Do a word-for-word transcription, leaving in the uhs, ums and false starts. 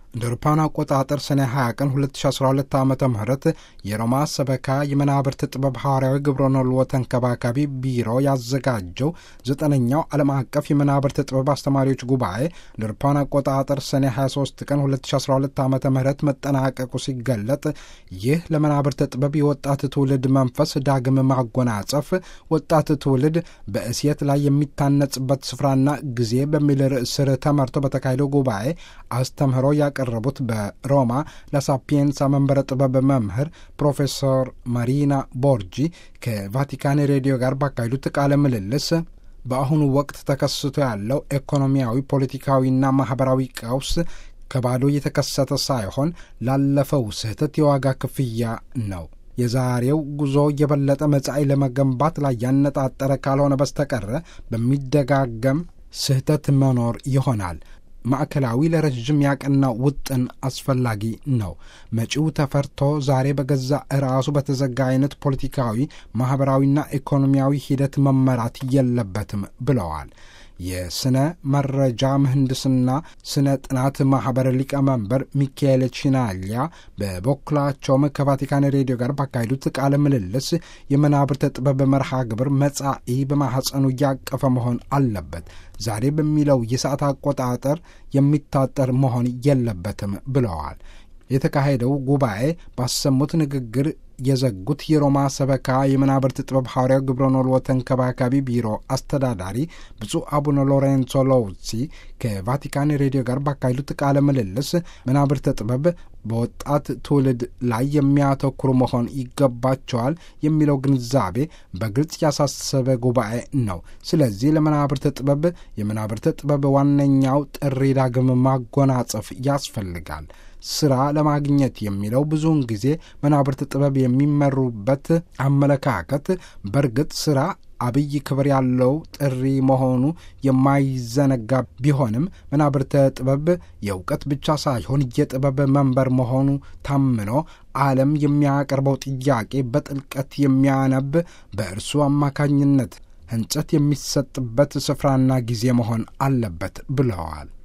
እንደ አውሮፓውያን አቆጣጠር ሰኔ ሃያ ቀን ሁለት ሺ አስራ ሁለት ዓመተ ምህረት የሮማ ሰበካ የመናብርት ጥበብ ሐዋርያዊ ግብረኖልዎ ተንከባካቢ ቢሮ ያዘጋጀው ዘጠነኛው ዓለም አቀፍ የመናብርት ጥበብ አስተማሪዎች ጉባኤ እንደ አውሮፓውያን አቆጣጠር ሰኔ ሃያ ሶስት ቀን ሁለት ሺ አስራ ሁለት ዓመተ ምህረት መጠናቀቁ ሲገለጥ ይህ ለመናብርት ጥበብ የወጣት ትውልድ መንፈስ ዳግም ማጎናጸፍ ወጣት ትውልድ በእሴት ላይ የሚታነጽበት ስፍራና ጊዜ በሚል ርዕስ ስር ተመርቶ በተካሄደው ጉባኤ አስተምህሮ ያቀረቡት በሮማ ላሳፒየንሳ መንበረ ጥበብ መምህር ፕሮፌሰር ማሪና ቦርጂ ከቫቲካን ሬዲዮ ጋር ባካሄዱት ቃለ ምልልስ በአሁኑ ወቅት ተከስቶ ያለው ኢኮኖሚያዊ፣ ፖለቲካዊና ማህበራዊ ቀውስ ከባዶ የተከሰተ ሳይሆን ላለፈው ስህተት የዋጋ ክፍያ ነው። የዛሬው ጉዞ የበለጠ መጻኢ ለመገንባት ላይ ያነጣጠረ ካልሆነ በስተቀረ በሚደጋገም ስህተት መኖር ይሆናል። ማዕከላዊ ለረዥም ያቀና ውጥን አስፈላጊ ነው። መጪው ተፈርቶ ዛሬ በገዛ ራሱ በተዘጋ አይነት ፖለቲካዊ፣ ማኅበራዊና ኢኮኖሚያዊ ሂደት መመራት የለበትም ብለዋል። የስነ መረጃ ምህንድስና ስነ ጥናት ማኅበር ሊቀመንበር ሚካኤል ቺናሊያ በበኩላቸውም ከቫቲካን ሬዲዮ ጋር ባካሄዱት ቃለ ምልልስ የመናብርት ጥበብ መርሃ ግብር መጻኢ በማኅፀኑ እያቀፈ መሆን አለበት፣ ዛሬ በሚለው የሰዓት አቆጣጠር የሚታጠር መሆን የለበትም ብለዋል። የተካሄደው ጉባኤ ባሰሙት ንግግር የዘጉት የሮማ ሰበካ የመናብርት ጥበብ ሐዋርያው ግብረኖልዎ ተንከባካቢ ቢሮ አስተዳዳሪ ብፁዕ አቡነ ሎሬንሶ ሎውሲ ከቫቲካን ሬዲዮ ጋር ባካሄዱት ቃለ ምልልስ መናብርት ጥበብ በወጣት ትውልድ ላይ የሚያተኩሩ መሆን ይገባቸዋል የሚለው ግንዛቤ በግልጽ ያሳሰበ ጉባኤ ነው። ስለዚህ ለመናብርት ጥበብ የመናብርት ጥበብ ዋነኛው ጥሪ ዳግም ማጎናጸፍ ያስፈልጋል። ስራ ለማግኘት የሚለው ብዙውን ጊዜ መናብርት ጥበብ የሚመሩበት አመለካከት በእርግጥ ስራ አብይ ክብር ያለው ጥሪ መሆኑ የማይዘነጋ ቢሆንም መናብርት ጥበብ የእውቀት ብቻ ሳይሆን የጥበብ መንበር መሆኑ ታምኖ ዓለም የሚያቀርበው ጥያቄ በጥልቀት የሚያነብ በእርሱ አማካኝነት ህንጸት የሚሰጥበት ስፍራና ጊዜ መሆን አለበት ብለዋል።